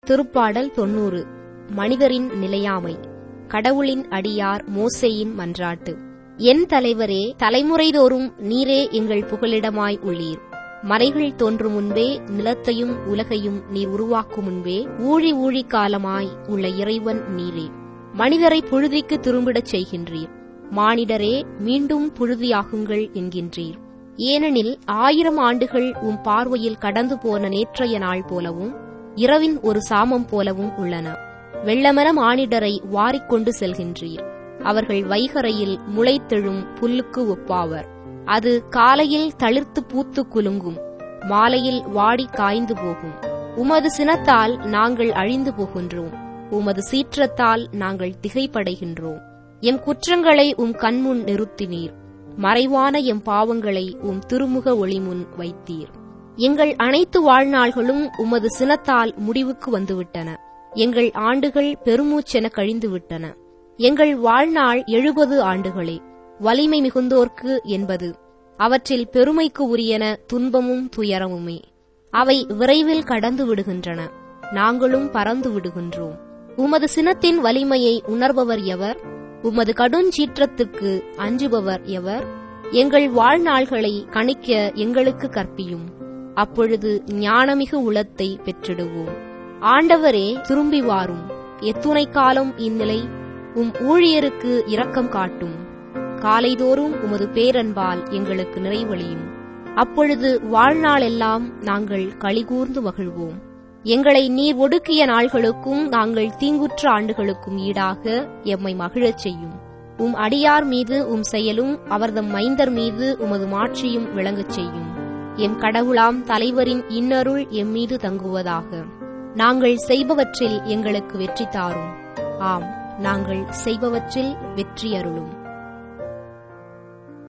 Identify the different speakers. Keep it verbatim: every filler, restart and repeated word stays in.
Speaker 1: திருப்பாடல் தொன்னூறு. மனிதரின் நிலையாமை. கடவுளின் அடியார் மோசேயின் மன்றாட்டு. என் தலைவரே, தலைமுறைதோறும் நீரே எங்கள் புகலிடமாய் உள்ளீர். மலைகள் தோன்றும் முன்பே, நிலத்தையும் உலகையும் நீர் உருவாக்கும் முன்பே, ஊழி ஊழி காலமாய் உள்ள இறைவன் நீரே. மனிதரை புழுதிக்கு திரும்பிடச் செய்கின்றீர். மானிடரே, மீண்டும் புழுதியாகுங்கள் என்கின்றீர். ஏனெனில் ஆயிரம் ஆண்டுகள் உம் பார்வையில் கடந்து போன நேற்றைய நாள் போலவும் இரவின் ஒரு சாமம் போலவும் உள்ளன. வெள்ளமென மானிடரை வாரிக்கொண்டு செல்கின்றீர். அவர்கள் வைகரையில் முளைத்தெழும் புல்லுக்கு ஒப்பாவர். அது காலையில் தளிர்த்து பூத்து குலுங்கும், மாலையில் வாடி காய்ந்து போகும். உமது சினத்தால் நாங்கள் அழிந்து போகின்றோம். உமது சீற்றத்தால் நாங்கள் திகைப்படைகின்றோம். எம் குற்றங்களை உம் கண்முன் நிறுத்தினீர். மறைவான எம் பாவங்களை உம் திருமுக ஒளிமுன் வைத்தீர். எங்கள் அனைத்து வாழ்நாள்களும் உமது சினத்தால் முடிவுக்கு வந்துவிட்டன. எங்கள் ஆண்டுகள் பெருமூச்சென கழிந்துவிட்டன. எங்கள் வாழ்நாள் எழுபது ஆண்டுகளே. வலிமை மிகுந்தோர்க்கு என்பது. அவற்றில் பெருமைக்கு உரியன துன்பமும் துயரமுமே. அவை விரைவில் கடந்து விடுகின்றன. நாங்களும் பறந்து விடுகின்றோம். உமது சினத்தின் வலிமையை உணர்பவர் எவர்? உமது கடுஞ்சீற்றத்துக்கு அஞ்சுபவர் எவர்? எங்கள் வாழ்நாள்களை கணிக்க எங்களுக்கு கற்பியும். அப்பொழுது ஞானமிகு உளத்தை பெற்றிடுவோம். ஆண்டவரே, திரும்பி வாரும். எத்துணை காலம் இந்நிலை? உம் ஊழியருக்கு இரக்கம் காட்டும். காலைதோறும் உமது பேரன்பால் எங்களுக்கு நிறைவளியும். அப்பொழுது வாழ்நாளெல்லாம் நாங்கள் களிகூர்ந்து மகிழ்வோம். எங்களை நீர் ஒடுக்கிய நாள்களுக்கும் நாங்கள் தீங்குற்ற ஆண்டுகளுக்கும் ஈடாக எம்மை மகிழச் செய்யும். உம் அடியார் மீது உம் செயலும் அவர்தம் மைந்தர் மீது உமது மாட்சியும் விளங்கச் செய்யும். எம் கடவுளாம் தலைவரின் இன்னருள் எம் மீது தங்குவதாக. நாங்கள் செய்பவற்றில் எங்களுக்கு வெற்றி தாரும். ஆம், நாங்கள் செய்பவற்றில் வெற்றி அருளும்.